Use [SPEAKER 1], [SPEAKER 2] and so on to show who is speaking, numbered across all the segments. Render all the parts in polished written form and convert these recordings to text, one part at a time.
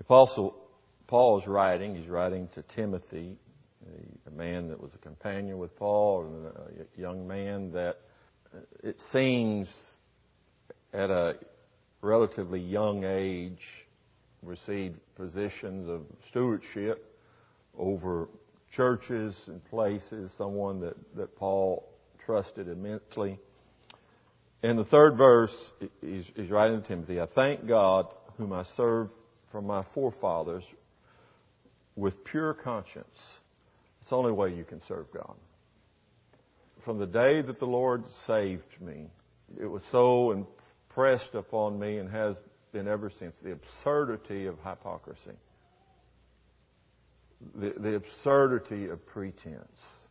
[SPEAKER 1] Apostle Paul is writing. He's writing to Timothy, a man that was a companion with Paul, and a young man that it seems at a relatively young age received positions of stewardship over churches and places, someone that Paul trusted immensely. In the third verse, he's writing to Timothy, I thank God whom I serve from my forefathers with pure conscience. It's the only way you can serve God. From the day that the Lord saved me, it was so impressed upon me and has been ever since, the absurdity of hypocrisy. The absurdity of pretense.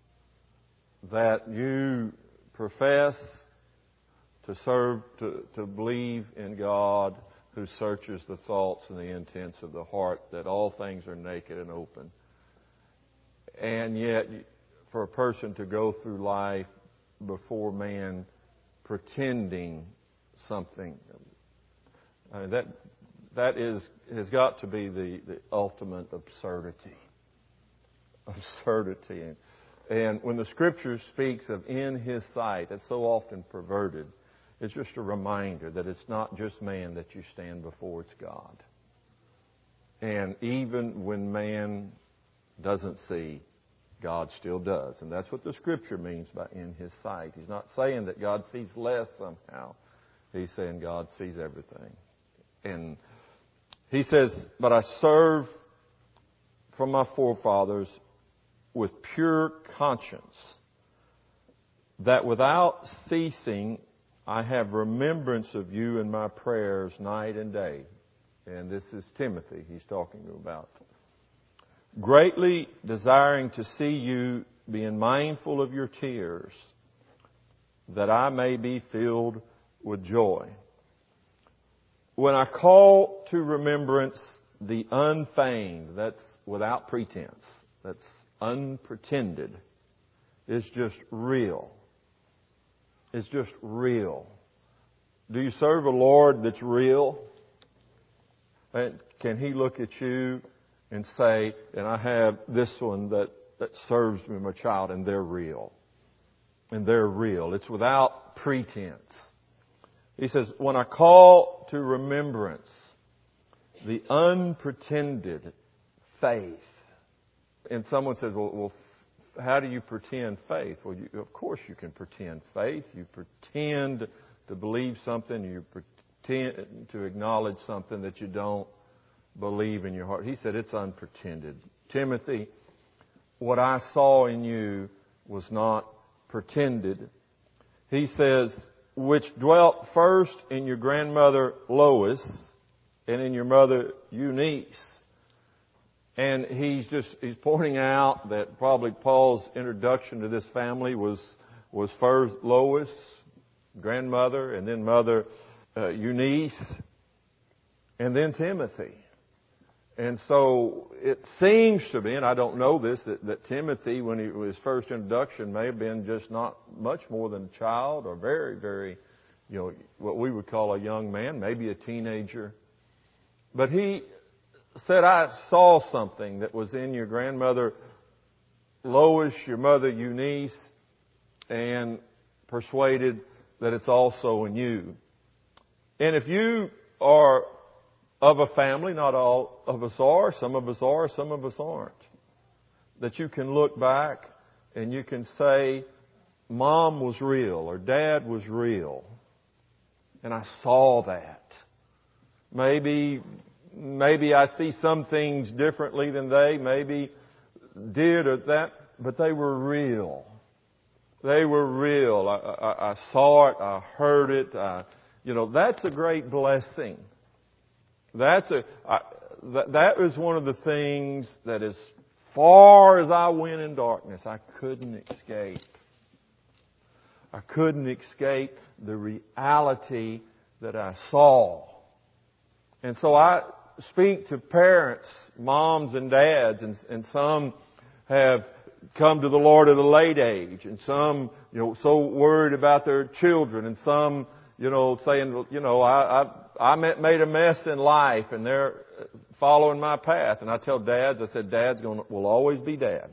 [SPEAKER 1] That you profess to serve, to believe in God who searches the thoughts and the intents of the heart, that all things are naked and open. And yet, for a person to go through life before man pretending something, I mean, that has got to be the ultimate absurdity. Absurdity. And when the Scripture speaks of in His sight, it's so often perverted. It's just a reminder that it's not just man that you stand before, it's God. And even when man doesn't see, God still does. And that's what the Scripture means by in His sight. He's not saying that God sees less somehow. He's saying God sees everything. And He says, but I serve from my forefathers with pure conscience, that without ceasing I have remembrance of you in my prayers night and day. And this is Timothy he's talking about. Greatly desiring to see you, being mindful of your tears, that I may be filled with joy. When I call to remembrance the unfeigned, that's without pretense, that's unpretended, it's just real. It's just real. Do you serve a Lord that's real? And can He look at you and say, and I have this one that serves me, my child, and they're real. And they're real. It's without pretense. He says, when I call to remembrance the unpretended faith. And someone says, well, how do you pretend faith? Well, of course you can pretend faith. You pretend to believe something. You pretend to acknowledge something that you don't believe in your heart. He said it's unpretended. Timothy, what I saw in you was not pretended. He says, which dwelt first in your grandmother Lois and in your mother Eunice. And he's pointing out that probably Paul's introduction to this family was first Lois, grandmother, and then mother Eunice, and then Timothy. And so it seems to be, and I don't know this, that Timothy, when his first introduction, may have been just not much more than a child, or very, very, what we would call a young man, maybe a teenager. But he said, I saw something that was in your grandmother Lois, your mother Eunice, and persuaded that it's also in you. And if you are of a family, not all of us are, some of us aren't, that you can look back and you can say, Mom was real or Dad was real. And I saw that. Maybe I see some things differently than they maybe did or that, but they were real. They were real. I saw it. I heard it. That's a great blessing. That was one of the things that as far as I went in darkness, I couldn't escape. I couldn't escape the reality that I saw. And so I speak to parents, moms and dads, and some have come to the Lord at a late age, and some, so worried about their children, and some, saying, I made a mess in life and they're following my path. And I tell dads, I said, Dad's will always be Dad.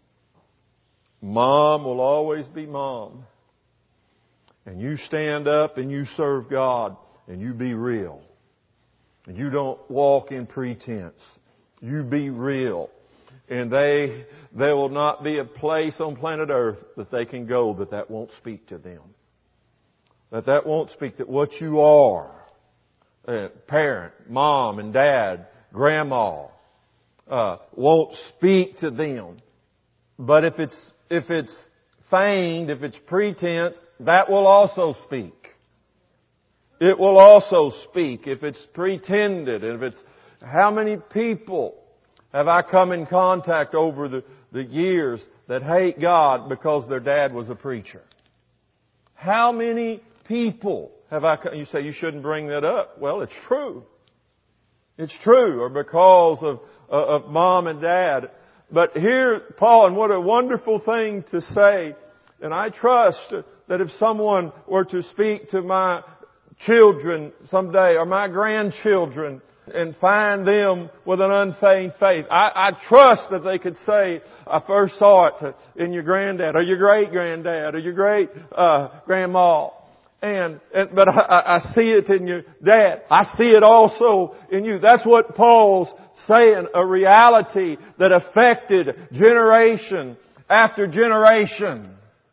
[SPEAKER 1] Mom will always be Mom. And you stand up and you serve God and you be real. And you don't walk in pretense. You be real. And there will not be a place on planet Earth that they can go that won't speak to them. That won't speak, that what you are, parent, mom and dad, grandma, won't speak to them. But if it's feigned, if it's pretense, that will also speak. It will also speak if it's pretended. If it's, how many people have I come in contact over the years that hate God because their dad was a preacher? How many people have I come? You say you shouldn't bring that up. Well, it's true. It's true. Or because of mom and dad. But here, Paul, and what a wonderful thing to say. And I trust that if someone were to speak to my children someday, or my grandchildren, and find them with an unfeigned faith, I trust that they could say, I first saw it in your granddad, or your great-granddad, or your great-grandma. But I see it in your dad. I see it also in you. That's what Paul's saying, a reality that affected generation after generation.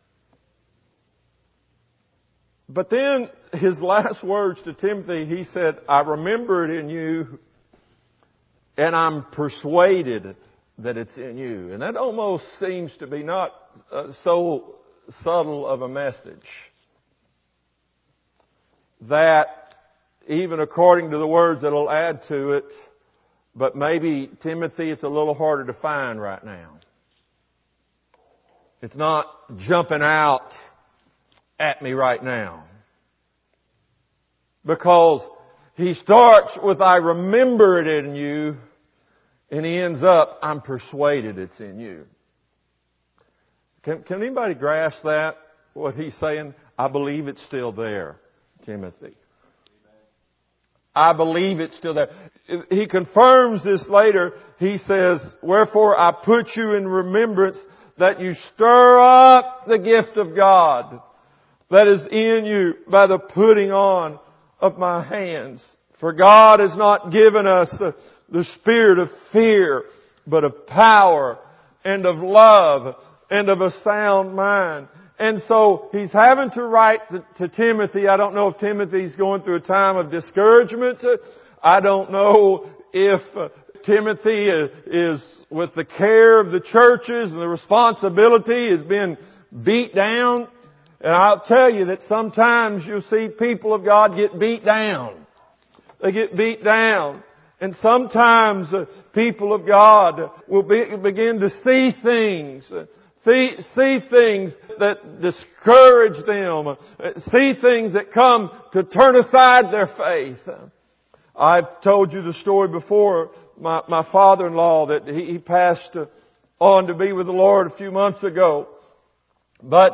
[SPEAKER 1] But then his last words to Timothy, he said, I remember it in you and I'm persuaded that it's in you. And that almost seems to be not so subtle of a message. That even according to the words that will add to it, but maybe Timothy, it's a little harder to find right now. It's not jumping out at me right now. Because he starts with, I remember it in you, and he ends up, I'm persuaded it's in you. Can anybody grasp that? What he's saying? I believe it's still there, Timothy. I believe it's still there. He confirms this later. He says, wherefore I put you in remembrance that you stir up the gift of God that is in you by the putting on of my hands. For God has not given us the spirit of fear, but of power and of love and of a sound mind. And so he's having to write to Timothy. I don't know if Timothy's going through a time of discouragement. I don't know if Timothy is with the care of the churches and the responsibility is being beat down. And I'll tell you that sometimes you'll see people of God get beat down. They get beat down. And sometimes people of God will begin to see things. See things that discourage them. See things that come to turn aside their faith. I've told you the story before. My father-in-law, that he passed on to be with the Lord a few months ago. But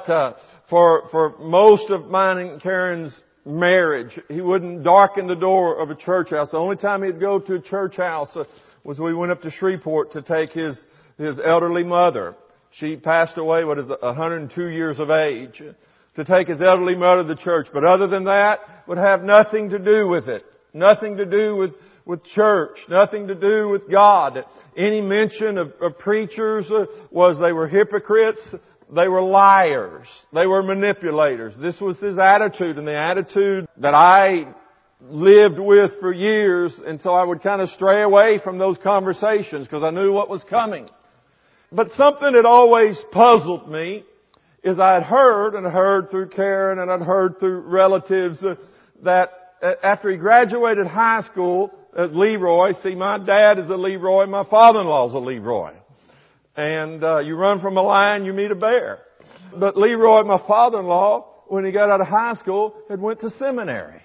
[SPEAKER 1] for most of mine and Karen's marriage, he wouldn't darken the door of a church house. The only time he'd go to a church house was we went up to Shreveport to take his elderly mother. She passed away, 102 years of age, to take his elderly mother to the church. But other than that, would have nothing to do with it. Nothing to do with church. Nothing to do with God. Any mention of preachers was they were hypocrites. They were liars. They were manipulators. This was his attitude, and the attitude that I lived with for years. And so I would kind of stray away from those conversations because I knew what was coming. But something that always puzzled me is I had heard through Karen and I'd heard through relatives that after he graduated high school at Leroy, see, my dad is a Leroy, my father-in-law is a Leroy. And you run from a lion, you meet a bear. But Leroy, my father-in-law, when he got out of high school, had went to seminary.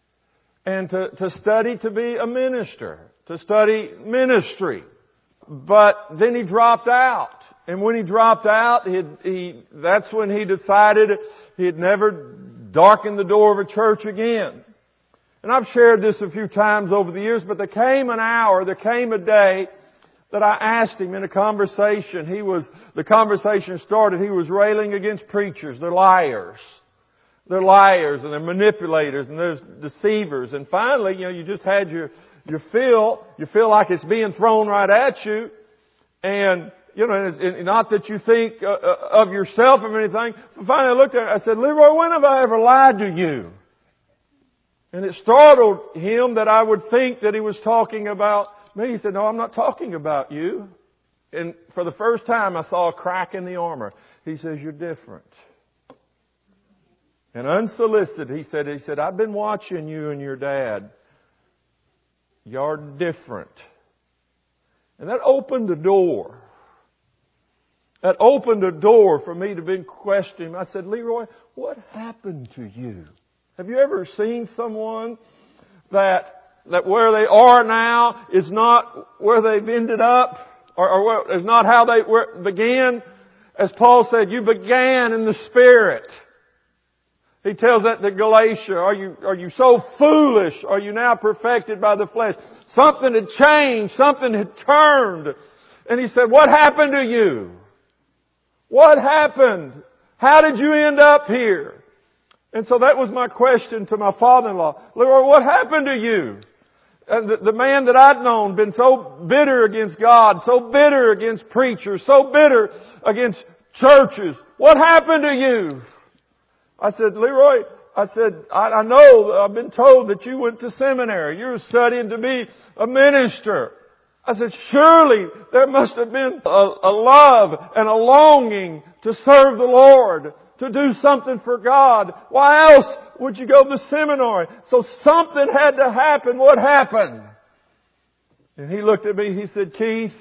[SPEAKER 1] And to study to be a minister. To study ministry. But then he dropped out. And when he dropped out, that's when he decided he had never darken the door of a church again. And I've shared this a few times over the years, but there came a day that I asked him in a conversation. The conversation started, he was railing against preachers. They're liars. They're liars and they're manipulators and they're deceivers. And finally, you just had you feel like it's being thrown right at you. And, it's not that you think of yourself or anything. But finally I looked at it, I said, Leroy, when have I ever lied to you? And it startled him that I would think that he was talking about me. He said, no, I'm not talking about you. And for the first time I saw a crack in the armor. He says, you're different. And unsolicited, he said, I've been watching you and your dad. You're different. And that opened the door. That opened a door for me to be questioning. I said, Leroy, what happened to you? Have you ever seen someone that where they are now is not where they've ended up, or is not how they began? As Paul said, you began in the Spirit. He tells that to Galatia. Are you so foolish? Are you now perfected by the flesh? Something had changed. Something had turned. And he said, what happened to you? What happened? How did you end up here? And so that was my question to my father-in-law. Leroy, what happened to you? And the man that I'd known been so bitter against God, so bitter against preachers, so bitter against churches. What happened to you? I said, Leroy, I know, I've been told that you went to seminary. You were studying to be a minister. I said, surely there must have been a love and a longing to serve the Lord, to do something for God. Why else would you go to seminary? So something had to happen. What happened? And he looked at me, he said, Keith,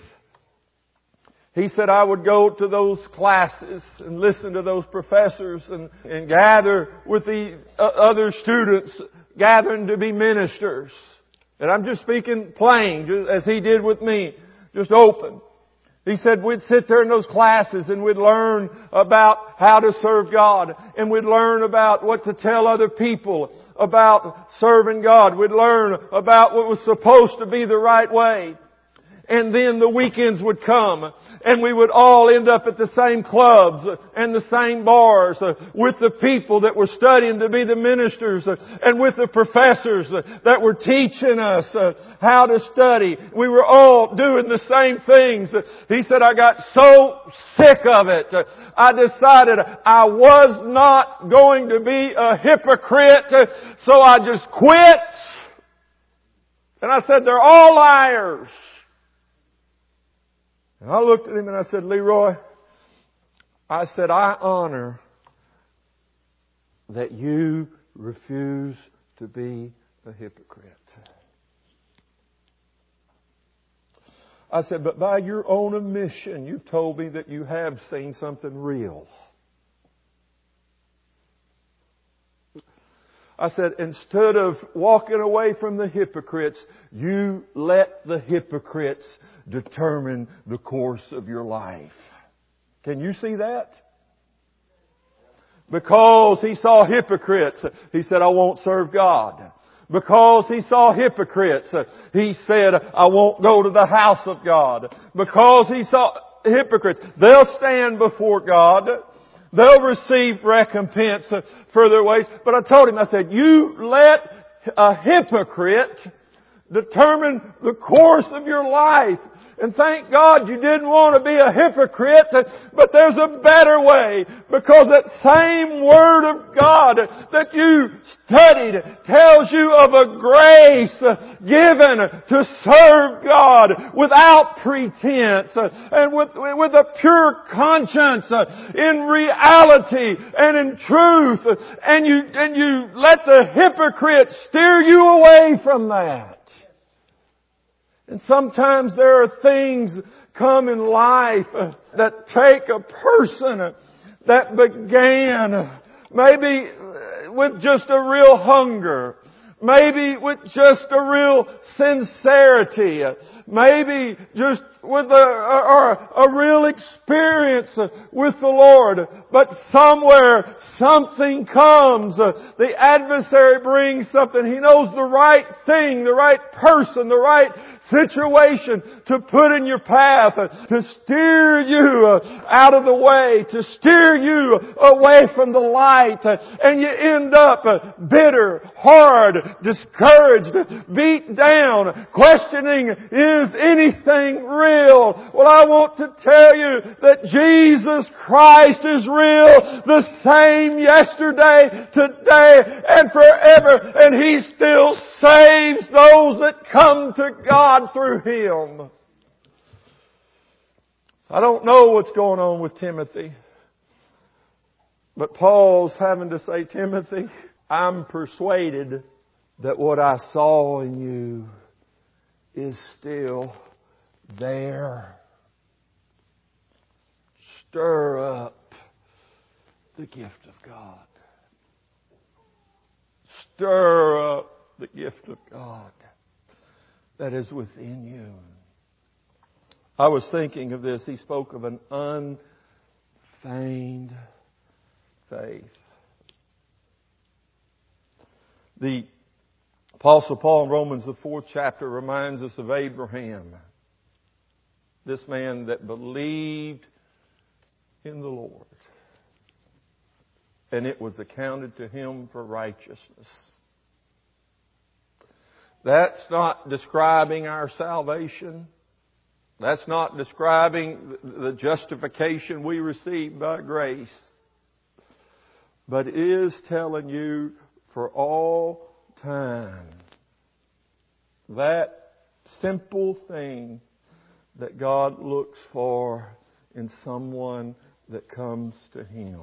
[SPEAKER 1] he said I would go to those classes and listen to those professors and gather with the other students, gathering to be ministers. And I'm just speaking plain, just as he did with me, just open. He said we'd sit there in those classes and we'd learn about how to serve God. And we'd learn about what to tell other people about serving God. We'd learn about what was supposed to be the right way. And then the weekends would come and we would all end up at the same clubs and the same bars with the people that were studying to be the ministers and with the professors that were teaching us how to study. We were all doing the same things. He said, I got so sick of it. I decided I was not going to be a hypocrite, so I just quit. And I said, they're all liars. And I looked at him and I said, Leroy, I said, I honor that you refuse to be a hypocrite. I said, but by your own admission, you've told me that you have seen something real. I said, instead of walking away from the hypocrites, you let the hypocrites determine the course of your life. Can you see that? Because he saw hypocrites, he said, I won't serve God. Because he saw hypocrites, he said, I won't go to the house of God. Because he saw hypocrites, they'll stand before God. They'll receive recompense for their ways. But I told him, I said, you let a hypocrite determine the course of your life. And thank God you didn't want to be a hypocrite, but there's a better way. Because that same Word of God that you studied tells you of a grace given to serve God without pretense and with a pure conscience in reality and in truth. And you let the hypocrite steer you away from that. And sometimes there are things come in life that take a person that began maybe with just a real hunger, Maybe with just a real sincerity. Maybe just with a real experience with the Lord. But somewhere something comes. The adversary brings something. He knows the right thing, the right person, the right situation to put in your path, to steer you out of the way, to steer you away from the light, and you end up bitter, hard, discouraged, beat down, questioning, is anything real? Well, I want to tell you that Jesus Christ is real, the same yesterday, today, and forever, and He still saves those that come to God through Him. I don't know what's going on with Timothy, but Paul's having to say, Timothy, I'm persuaded that what I saw in you is still there. Stir up the gift of God. Stir up the gift of God that is within you. I was thinking of this. He spoke of an unfeigned faith. The Apostle Paul in Romans, the 4th chapter, reminds us of Abraham. This man that believed in the Lord. And it was accounted to him for righteousness. That's not describing our salvation. That's not describing the justification we receive by grace. But it is telling you for all time that simple thing that God looks for in someone that comes to Him.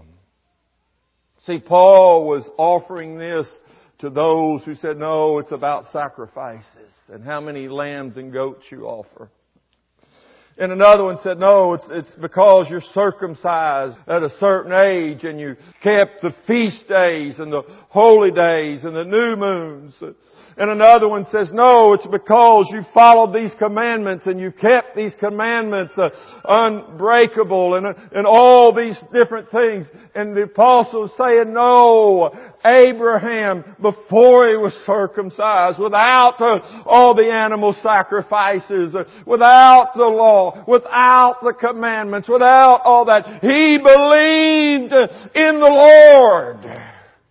[SPEAKER 1] See, Paul was offering this to those who said, no, it's about sacrifices and how many lambs and goats you offer. And another one said, no, it's because you're circumcised at a certain age and you kept the feast days and the holy days and the new moons. And another one says, no, it's because you followed these commandments and you kept these commandments unbreakable and all these different things. And the apostle is saying, no, Abraham, before he was circumcised, without all the animal sacrifices, without the law, without the commandments, without all that, he believed in the Lord.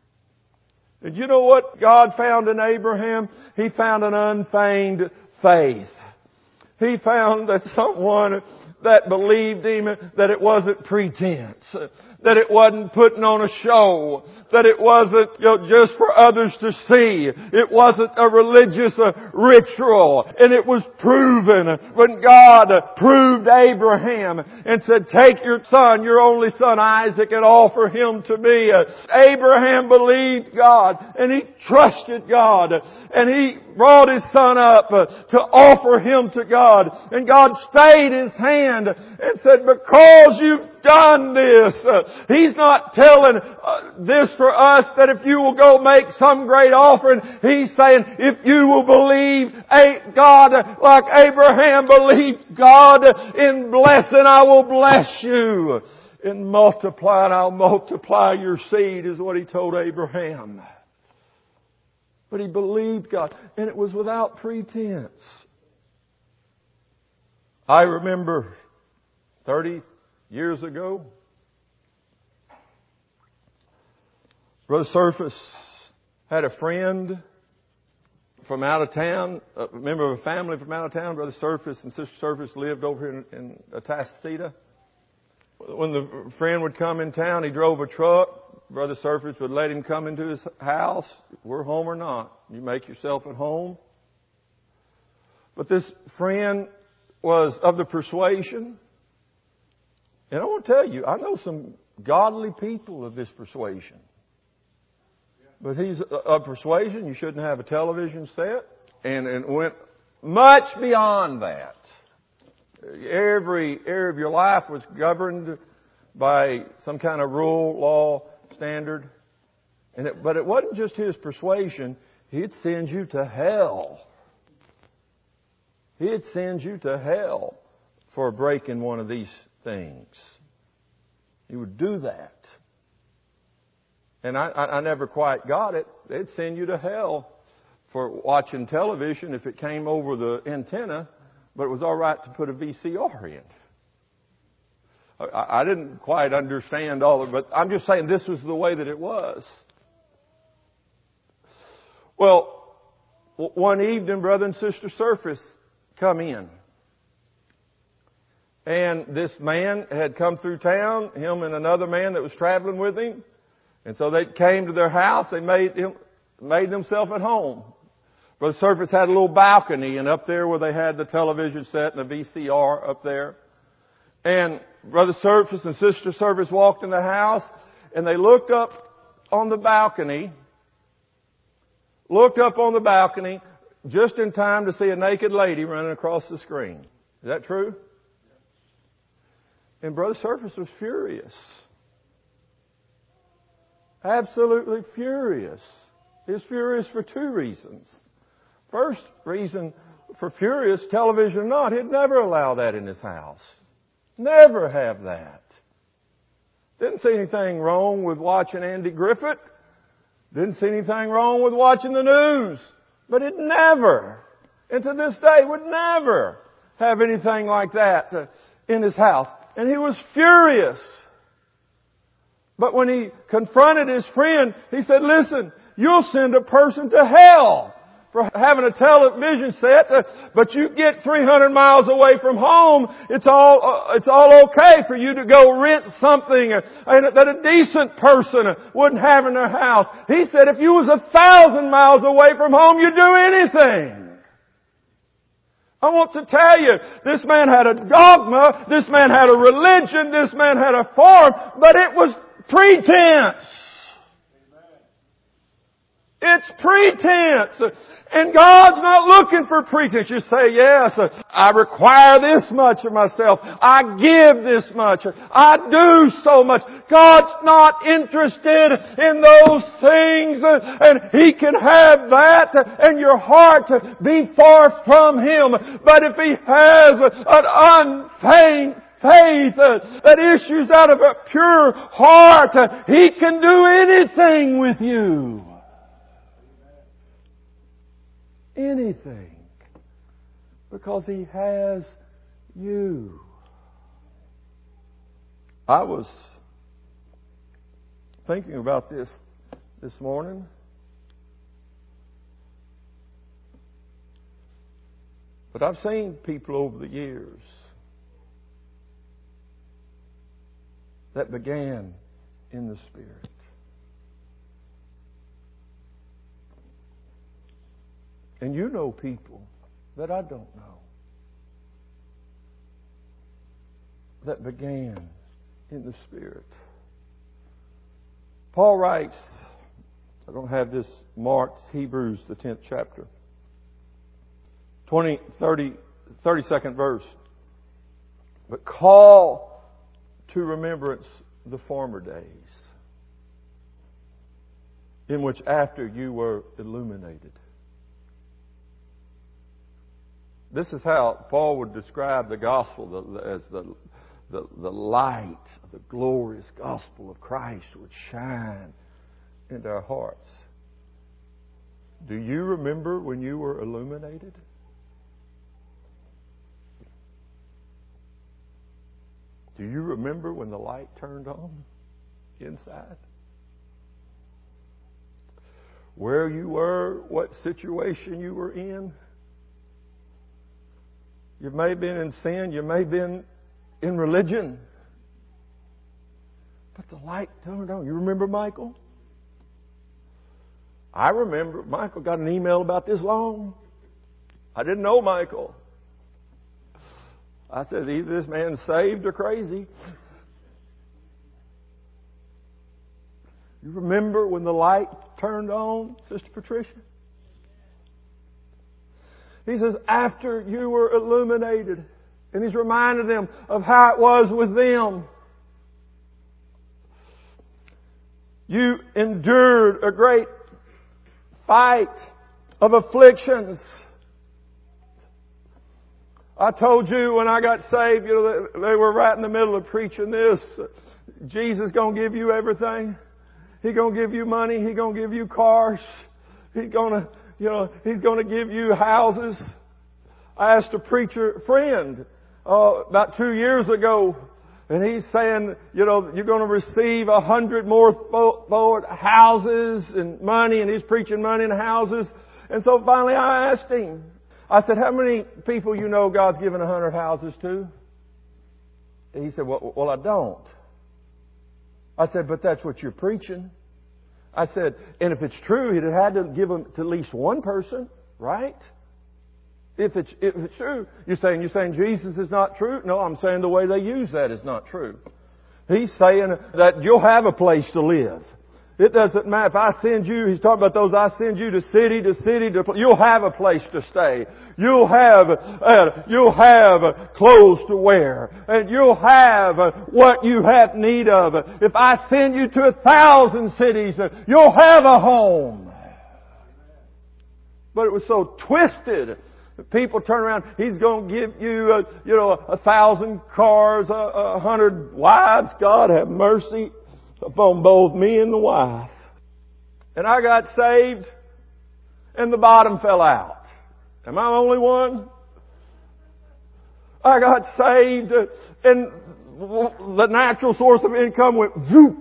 [SPEAKER 1] And you know what God found in Abraham? He found an unfeigned faith. He found that someone that believed Him, that it wasn't pretense, that it wasn't putting on a show, that it wasn't just for others to see. It wasn't a religious ritual. And it was proven when God proved Abraham and said, take your son, your only son Isaac, and offer him to me. Abraham believed God and he trusted God and he brought his son up to offer him to God. And God stayed His hand and said, because you've done this. He's not telling this for us that if you will go make some great offering. He's saying if you will believe God like Abraham believed God in blessing, I will bless you. In multiplying, I'll multiply your seed, is what He told Abraham. But he believed God, and it was without pretense. I remember 30 years ago, Brother Surface had a friend from out of town, a member of a family from out of town. Brother Surface and Sister Surface lived over here in Atascocita. When the friend would come in town, he drove a truck. Brother Surface would let him come into his house. We're home or not. You make yourself at home. But this friend was of the persuasion. And I want to tell you, I know some godly people of this persuasion. But he's of persuasion. You shouldn't have a television set. And went much beyond that. Every area of your life was governed by some kind of rule, law, standard. But it wasn't just his persuasion. He'd send you to hell. He'd send you to hell for breaking one of these things. He would do that. And I never quite got it. They'd send you to hell for watching television if it came over the antenna, but it was all right to put a VCR in. I didn't quite understand all of it, but I'm just saying this was the way that it was. Well, one evening, Brother and Sister Surface come in. And this man had come through town, him and another man that was traveling with him. And so they came to their house. They made themselves at home. Brother Surface had a little balcony, and up there where they had the television set and the VCR up there. And Brother Surface and Sister Surface walked in the house, and they looked up on the balcony just in time to see a naked lady running across the screen. Is that true? And Brother Surface was furious. Absolutely furious. He was furious for two reasons. First reason for furious, television or not, he'd never allow that in his house. Never have that. Didn't see anything wrong with watching Andy Griffith. Didn't see anything wrong with watching the news. But it never, and to this day, would never have anything like that in his house. And he was furious. But when he confronted his friend, he said, listen, you'll send a person to hell for having a television set, but you get 300 miles away from home, it's all okay for you to go rent something that a decent person wouldn't have in their house. He said if you was 1,000 miles away from home, you'd do anything. I want to tell you, this man had a dogma, this man had a religion, this man had a form, but it was pretense. It's pretense. And God's not looking for pretense. You say, yes, I require this much of myself. I give this much. I do so much. God's not interested in those things. And He can have that and your heart be far from Him. But if He has an unfeigned faith that issues out of a pure heart, He can do anything with you. Anything. Because He has you. I was thinking about this morning. But I've seen people over the years that began in the Spirit. And you know people that I don't know that began in the Spirit. Paul writes, I don't have this marked, Hebrews, the 10th chapter, 32nd verse. But call to remembrance the former days in which after you were illuminated. This is how Paul would describe the gospel as the light of the glorious gospel of Christ would shine into our hearts. Do you remember when you were illuminated? Do you remember when the light turned on inside? Where you were, what situation you were in? You may have been in sin. You may have been in religion. But the light turned on. You remember Michael? I remember. Michael got an email about this long. I didn't know Michael. I said, either this man's saved or crazy. You remember when the light turned on, Sister Patricia? He says, after you were illuminated. And He's reminded them of how it was with them. You endured a great fight of afflictions. I told you when I got saved, they were right in the middle of preaching this. Jesus gonna give you everything. He's gonna give you money. He's gonna give you cars. He's gonna give you houses. I asked a preacher friend about 2 years ago, and he's saying, you're going to receive 100 more forward houses and money, and he's preaching money and houses. And so finally I asked him, I said, how many people God's given 100 houses to? And he said, well, I don't. I said, but that's what you're preaching. I said, and if it's true, he'd have had to give them to at least one person, right? If it's true, you're saying Jesus is not true? No, I'm saying the way they use that is not true. He's saying that you'll have a place to live. It doesn't matter if I send you, he's talking about those I send you to city, you'll have a place to stay. You'll have clothes to wear. And you'll have what you have need of. If I send you to 1,000 cities, you'll have a home. But it was so twisted. People turn around, He's going to give you, 1,000 cars, 100 wives. God have mercy upon both me and the wife. And I got saved, and the bottom fell out. Am I the only one? I got saved, and the natural source of income went zoop.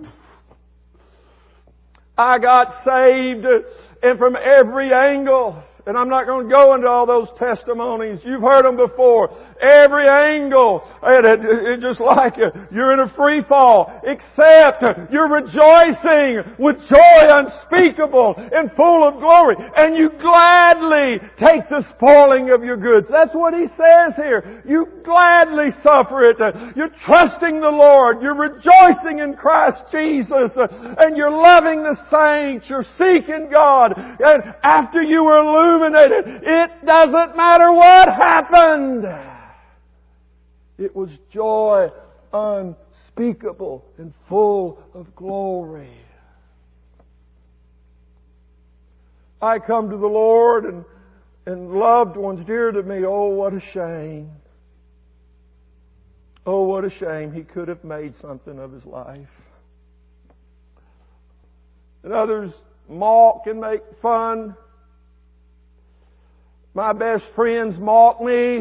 [SPEAKER 1] I got saved, and from every angle, and I'm not going to go into all those testimonies. You've heard them before. Every angle. It's just like you're in a free fall. Except you're rejoicing with joy unspeakable and full of glory. And you gladly take the spoiling of your goods. That's what he says here. You gladly suffer it. You're trusting the Lord. You're rejoicing in Christ Jesus. And you're loving the saints. You're seeking God. And after you were illuminated, it doesn't matter what happened. It was joy unspeakable and full of glory. I come to the Lord and loved ones dear to me. Oh, what a shame. Oh, what a shame. He could have made something of his life. And others mock and make fun. My best friends mock me.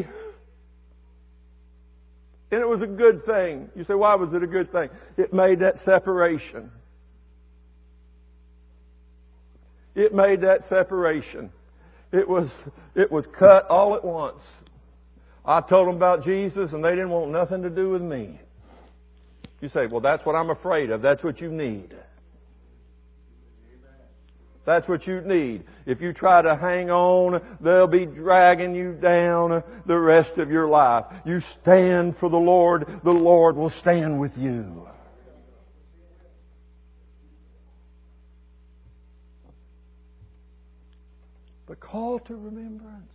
[SPEAKER 1] And it was a good thing. You say, why was it a good thing? It made that separation. It made that separation. It was cut all at once. I told them about Jesus and they didn't want nothing to do with me. You say, well, that's what I'm afraid of. That's what you need. That's what you need. If you try to hang on, they'll be dragging you down the rest of your life. You stand for the Lord will stand with you. The call to remembrance.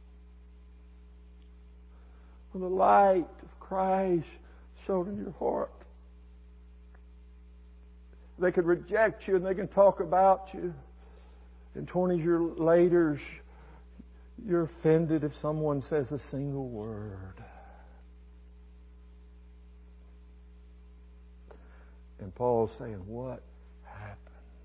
[SPEAKER 1] When the light of Christ shone in your heart. They could reject you and they can talk about you. And 20 years later, you're offended if someone says a single word. And Paul's saying, what happened?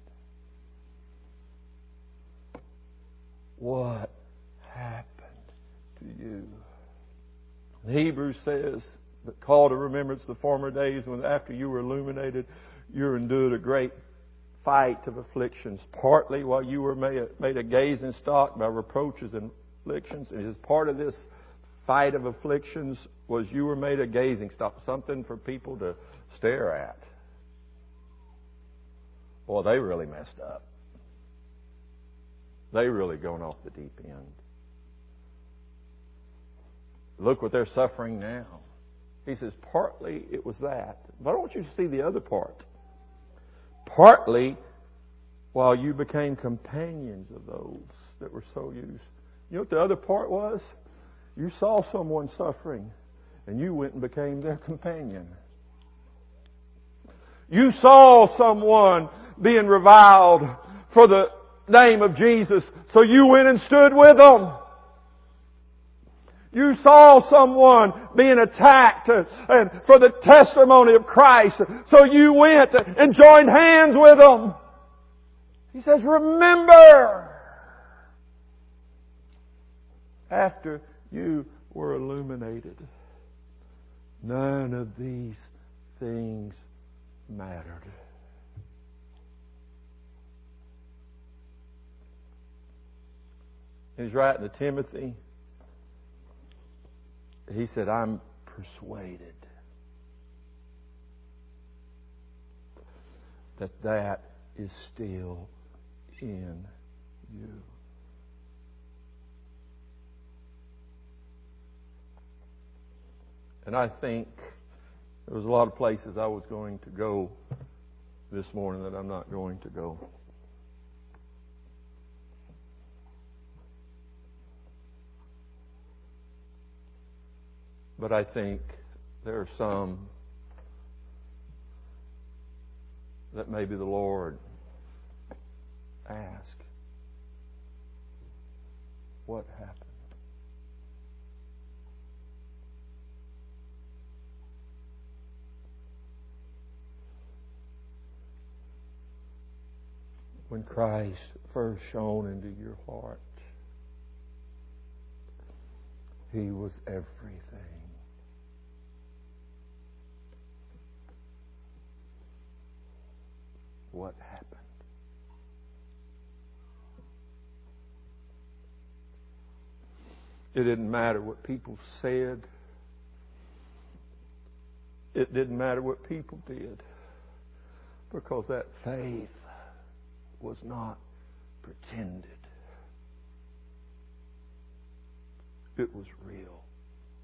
[SPEAKER 1] What happened to you? And Hebrews says, the call to remembrance the former days when after you were illuminated, you endured a great fight of afflictions, partly while you were made a gazing stock by reproaches and afflictions. And as part of this fight of afflictions was you were made a gazing stock, something for people to stare at. Boy, they really messed up. They really gone off the deep end. Look what they're suffering now. He says, partly it was that. But I want you to see the other part. Partly while you became companions of those that were so used. You know what the other part was? You saw someone suffering and you went and became their companion. You saw someone being reviled for the name of Jesus, so you went and stood with them. You saw someone being attacked and for the testimony of Christ, so you went and joined hands with them. He says, remember, after you were illuminated, none of these things mattered. And he's writing to Timothy. He said, I'm persuaded that is still in you. And I think there was a lot of places I was going to go this morning that I'm not going to go. But I think there are some that maybe the Lord asked, what happened? When Christ first shone into your heart, He was everything. What happened? It didn't matter what people said. It didn't matter what people did. Because that faith was not pretended. It was real.